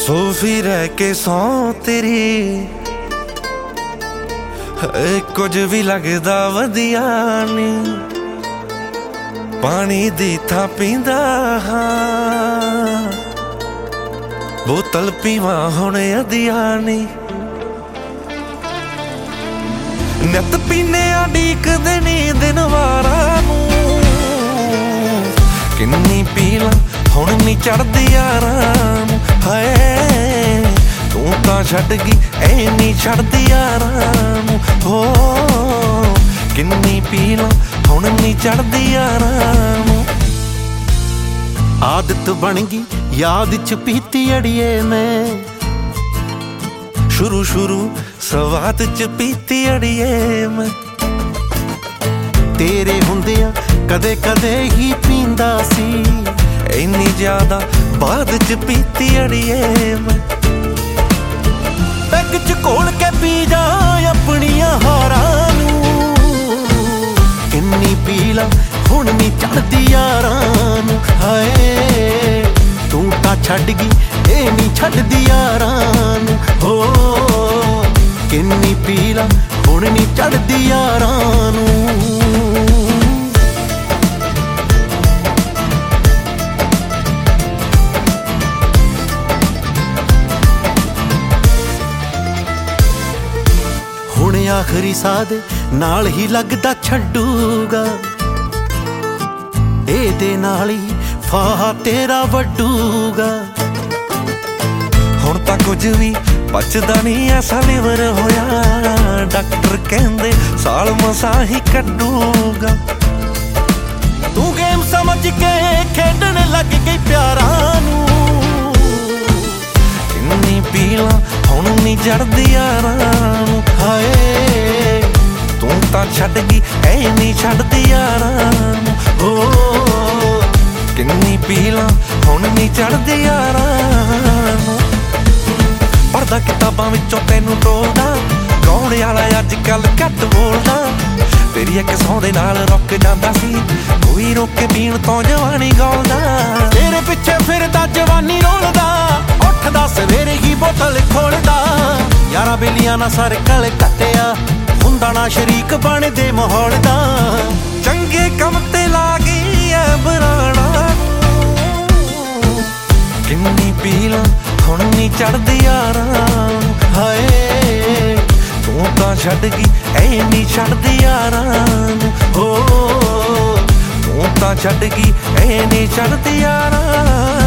ਸੋਫੀ ਰਹਿ ਕੇ ਸੌ ਤੇਰੀ ਕੁਝ ਵੀ ਲੱਗਦਾ ਵਧੀਆ ਨਹੀਂ। ਪਾਣੀ ਦੀ ਥਾਂ ਪੀਂਦਾ ਹਾਂ, ਬੋਤਲ ਪੀਵਾਂ ਹੁਣ ਅਧਿਆ ਨਹੀਂ। ਨਿੱਤ ਪੀਨੇ ਆ ਡੀਕਦੇ ਨੀ ਦਿਨ ਵਾਰਾਂ ਨੂੰ, ਕਿੰਨੀ ਪੀ ਲਾਂ ਹੁਣ ਨੀ ਚੜਦੀ ਯਾਰਾਂ ਨੂੰ। ਹਾਏ ਤੂੰ ਤਾਂ ਛੱਡ ਗਈ ਐ ਨੀ ਛੱਡਦੀ ਯਾਰਾਂ ਨੂੰ। ਹੋ ਕਿੰਨੀ ਪੀ ਲਾਂ ਹੁਣ ਨੀ ਚੜਦੀ ਯਾਰਾਂ ਨੂੰ। ਆਦਤ ਬਣ ਗਈ ਯਾਦ ਚ ਪੀਤੀ ਅੜੀਏ ਮੈਂ, ਸ਼ੁਰੂ ਸਵਾਦ ਚ ਪੀਤੀ ਅੜੀਏ ਮੈਂ। ਤੇਰੇ ਹੁੰਦਿਆਂ ਕਦੇ ਕਦੇ ਹੀ ਪੀਂਦਾ ਸੀ, ਇੰਨੀ ਜ਼ਿਆਦਾ ਬਾਅਦ ਚ ਪੀਤੀ ਅੜੀਏ ਮੈਂ। ਪੈਗ ਚ ਘੋਲ ਕੇ ਪੀ ਜਾ ਆਪਣੀਆਂ ਹਾਰਾਂ ਨੂੰ, ਕਿੰਨੀ ਪੀ ਲਾ ਹੁਣ ਨੀ ਚੜਦੀ ਯਾਰਾਂ ਨੂੰ। ਹਾਏ ਤੂੰ ਤਾਂ ਛੱਡ ਗਈ ਇਹ ਨੀ ਛੱਡਦੀ ਯਾਰਾਂ ਨੂੰ। ਹੋ ਕਿੰਨੀ ਪੀ ਲਾ ਹੁਣ ਨੀ ਚੜਦੀ ਯਾਰਾਂ ਨੂੰ। ਹੁਣ ਆਖਰੀ ਸਾਹ ਦੇ ਨਾਲ ਹੀ ਲੱਗਦਾ ਛੱਡੂਗਾ, ਇਹਦੇ ਨਾਲ ਹੀ ਫਾਹਾ ਤੇਰਾ ਵੱਡੂਗਾ। ਹੁਣ ਤਾਂ ਕੁਝ ਵੀ ਬਚਦਾ ਨਹੀਂ ਐਸਾ ਲਿਵਰ ਹੋਇਆ, ਡਾਕਟਰ ਕਹਿੰਦੇ ਸਾਲ ਮਸਾਂ ਹੀ ਕੱਢੂਗਾ। ਤੂੰ ਗੇਮ ਸਮਝ ਕੇ ਖੇਡਣ ਲੱਗ ਗਈ ਪਿਆਰਾਂ ਨੂੰ, ਕਿੰਨੀ ਪੀ ਲਾਂ ਹੁਣ ਨੀ ਚੜਦੀ ਯਾਰਾਂ ਨੂੰ। ਹਾਏ ਤੂੰ ਤਾਂ ਛੱਡ ਗਈ ਐ ਨੀ ਛੱਡਦੀ ਯਾਰਾਂ ਨੂੰ। ਹੋ ਕਿੰਨੀ ਪੀ ਲਾਂ ਹੁਣ ਨੀ ਚੜਦੀ ਯਾਰਾਂ ਨੂੰ। ਪੜ੍ਹਦਾ ਕਿਤਾਬਾਂ ਵਿੱਚੋਂ ਤੈਨੂੰ ਟੋਲਦਾ, ਗਾਉਣ ਵਾਲਾ ਅੱਜ ਕੱਲ ਘੱਟ ਬੋਲਦਾ। ਤੇਰੀ ਇੱਕ ਸੌਂ ਦੇ ਨਾਲ ਰੁੱਕ ਜਾਂਦਾ ਸੀ, ਕੋਈ ਰੋਕ ਕੇ ਪੀਣ ਤੋਂ ਜਵਾਨੀ ਗਾਉਂਦਾ। ਤੇਰੇ ਪਿੱਛੇ ਫਿਰਦਾ ਜਵਾਨੀ ਰੋਲਦਾ, ਉੱਠਦਾ ਸਵੇਰੇ ਹੀ ਬੋਤਲ ਖੋਲਦਾ। ਯਾਰਾਂ ਬੇਲੀਆਂ ਨਾਲ ਸਰਕਲ ਕੱਟਿਆ, ਹੁੰਦਾ ਨਾ ਸ਼ਰੀਕ ਬਣਦੇ ਮਾਹੌਲ ਦਾ। ਚੰਗੇ ਕੰਮ ਤੇ ਲਾ ਗਈ ਐ ਬਰਾਣਾ, ਕਿੰਨੀ ਪੀ ਲਾਂ ਹੁਣ ਨੀ ਚੜਦੀ ਯਾਰਾਂ ਨੂੰ। ਹਾਏ ਤੂੰ ਤਾਂ ਛੱਡ ਗਈ ਐ ਨੀ ਛੱਡਦੀ ਯਾਰਾਂ ਨੂੰ। ਹੋ ਤੂੰ ਤਾਂ ਛੱਡ ਗਈ ਐ ਨੀ ਛੱਡਦੀ ਯਾਰਾਂ